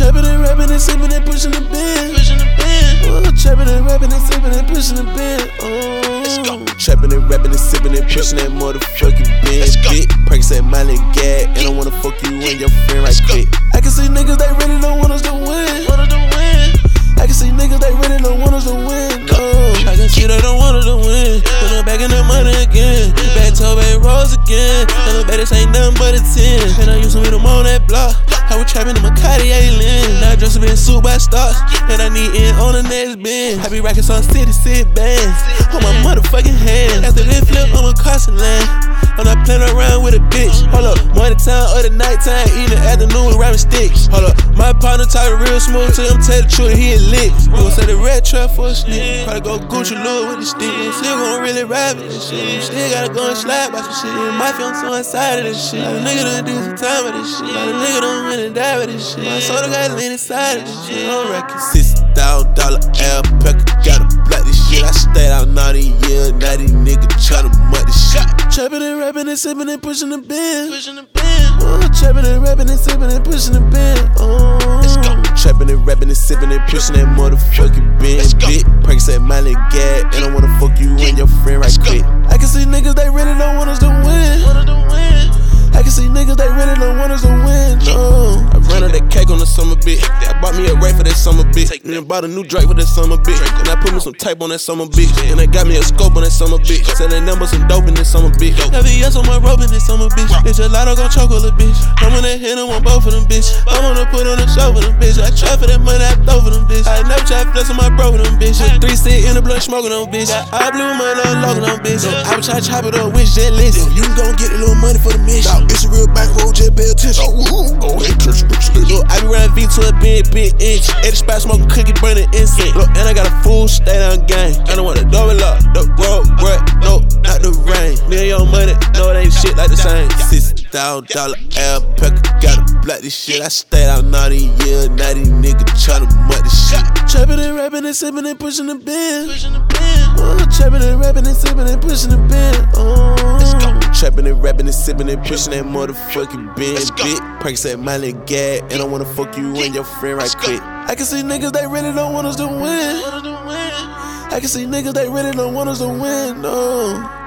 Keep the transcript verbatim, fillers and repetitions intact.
Trapping and rapping and sipping and pushing the bin. Pushing the bin. Oh, trapping and rapping and sipping and pushing the bin. Oh, let's go. Trapping and rapping and sipping and pushing that motherfucking bin. Big perks at Miley Gag, and I wanna fuck you and your friend right quick. I can see niggas they really don't want us to win. Want us to win. I can see niggas they really don't want us to win. No, I can see they don't want us to win. Put them back in the money again. Back to Bay Rose again. And the baddest ain't nothing but a ten. And I used to meet them on that block. I was trapping in my Cartier lens. Now I dress up in suit by stars. And I need in on the next bin. I be rocking some city sit bands on my motherfucking hands. After this flip, I'm a caution land. I'm not playing around with a bitch. Hold up, morning time or the night time, eating afternoon with rapping sticks. Hold up, my partner talking real smooth till him tell the truth, he a lick. We gon' say the red trap for a sneak. Probably go Gucci Louis with the stick. Still gon' really rap it and shit. Still gotta go and slide by some shit. My film so inside of this shit. A nigga done do some time with this shit. A nigga done really die with this shit. My soda got lean inside of this shit. I'm racking six thousand dollar alpaca. Gotta black this shit. I stayed out ninety years. Now these niggas tryna mud this shit. Trapping and rapping and sipping and pushing the bin. Pushing the bin. Oh, trapping and rapping and sipping and pushing the bin. Oh, let's go. Trapping and rapping and sipping and pushing that motherfucking bin. Big perks at Miley Gag, and I wanna fuck you and your friend right quick. I can see niggas they really don't want us to win. Want us to win. I can see niggas they really don't want us to win. No, I ran out that cake on the summer bitch. I bought me a Ray for that summer bitch. Then bought a new Drake for that summer bitch. And I put me some tape on that summer bitch. And I got me a scope on that summer bitch. Selling numbers some dope in this summer bitch. L V S on my rope in this summer bitch. This gelato gon' choke a little bitch. I'm gonna hit him on both of them bitch. I'm gonna put on a show for them bitch. I try for that money, I throw for them bitch. I never try flex on my bro for them bitch. Three sit in the blood smoking on bitch. I blue money on logging on bitch. I was trying to chop it up with jet list. You can go get a little money for the mission. It's a real bankroll, just pay attention. Oh, hey, Chris, look, I be running V to a big, big inch. At the spot smoking cookie, burning incense. Look, and I got a full stay down gang. I don't want the double up, the road, what? No, not the rain. Nigga, your money, no, it ain't shit like the same. Six thousand dollar alpaca, gotta black this shit. I stayed out ninety years, now these niggas tryna mud this shit. Trapping and rapping and sipping and pushing the bin. Pushing the bin. Oh, trapping and rapping and sipping and pushing the bin. Oh, let's go. Trapping and rapping and sipping and pushing that motherfucking bin. Big perks at Miley Gag, and I wanna fuck you and your friend right quick. I can see niggas they really don't want us to win. I can see niggas they really don't want us to win. No.